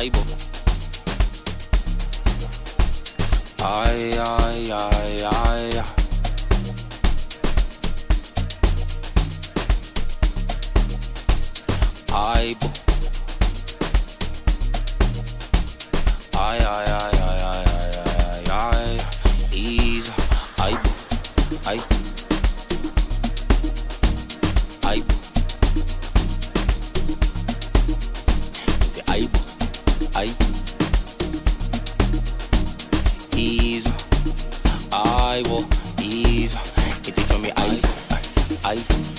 Aibo. Ay, ay, ay, ay. Aibo. Ay, ay, ay, ay, ay, ay, ay, ay. Easy. Aibo. Ay. Aibo. Aibo. Ay. Easy. Aibo. Easy. Que te tome aibo. Ay.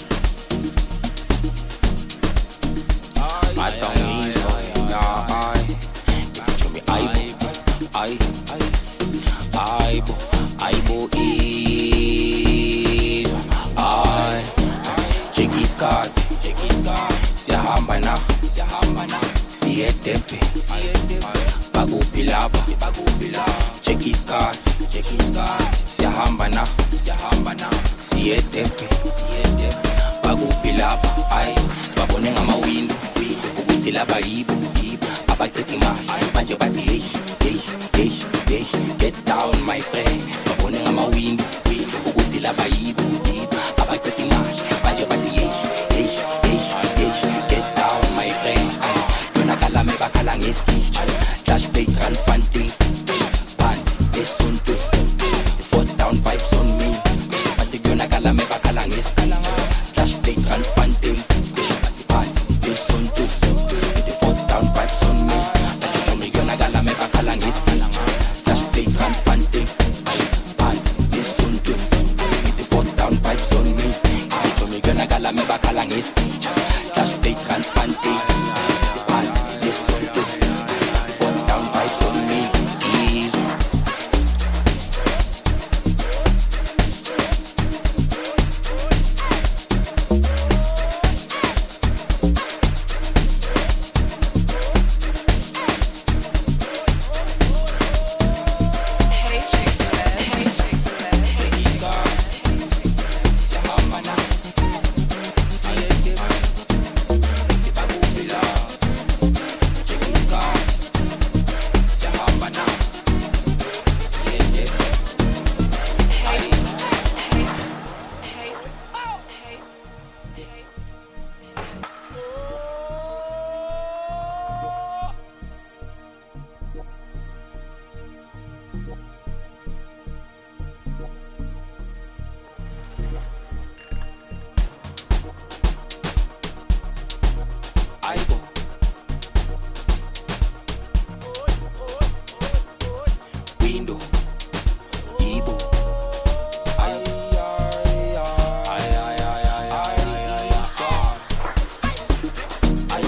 My tongue easy. Ay. Que te tome aibo. Ay. Aibo. Aibo. Easy. Ay. Jiggy Scott. Siyahamba na. Siyetepe. Bagupilaba. Jiggy Scott. Siyahamba na. Siyetepe. Bagupilaba. Ay. Sibabone ngama-window. Ukuthi laba yibo. Abacitha imali. Manje bathi hey. Get down my friend. Sibabone ngama-window. Ukuthi laba yibo. Abacitha imali. Manje bathi hey. Get down my friend. Yona kalame bakhala ngespeech. Dash play grand fanting. Pants, lesunto. Foot down vibes on me. Bathi yona kalame bakhala ngespeech. Dash play grand fanting. Pants, lesunto. Foot down vibes on me. Bathi yona kalame bakhala ngespeech. Dash play grand fanting. Pants, lesunto. Foot down vibes on me. Bathi yona kalame bakhala ngespeech. Dash play grand fanting. Pants, lesunto. Foot down vibes on me. Easy. Aibo. Window. Ibo. Ay, ay, ay, ay, ay, ay, ay, ay,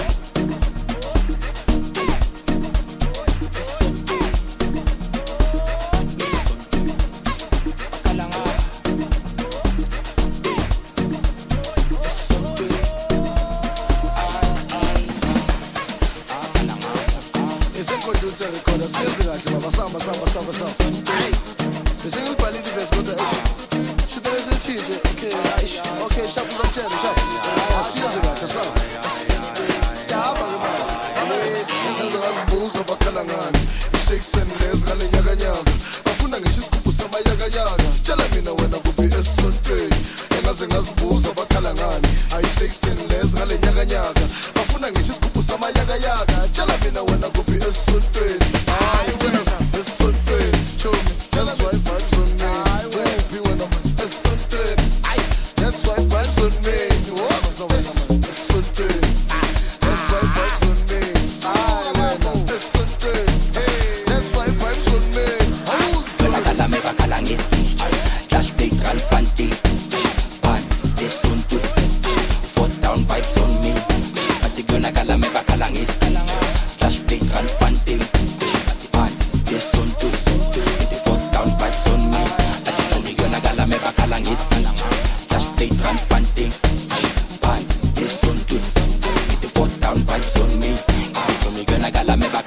Esenkondlisa recorder siyenze kahle baba samba. Hey. Besengilibhalile ivesi kodwa shouldn't lesitshintshe. Okay, sharp uzamtshela sharp. Siyenze kahle samba. Siyahamba ke manje. Ngizozibuza bakhala ngani. Ishakespeare les ngale nyakanyaka. Bafuna ngisho isigubhu samayakayaka. Tshela mina wena kuphi esontweni. Engaze ngazibuza bakhala ngani. Ishakespeare les ngale nyakanyaka. Bafuna ngisho isigubhu samayakayaka. Tshela mina wena kuphi esontweni. Hayi wena esontweni. Show me that's why vibes on me. Kuphi wena man esontweni. That's why vibes on me. Esontweni. That's why vibes on me. Hayi wena esontweni. That's why vibes on me. Yona kalame bakhala ngespeech. Dash play grand fanting. Pants, lesunto. Foot down vibes on me. Bathi yona kalame bakhala ngespeech. Dash play grand fanting. Pants, lesunto. Foot down vibes on me. Bathi yona kalame bakhala ngespeech. Dash play grand fanting. Pants, lesunto. Foot down vibes on me. Bathi yona kalame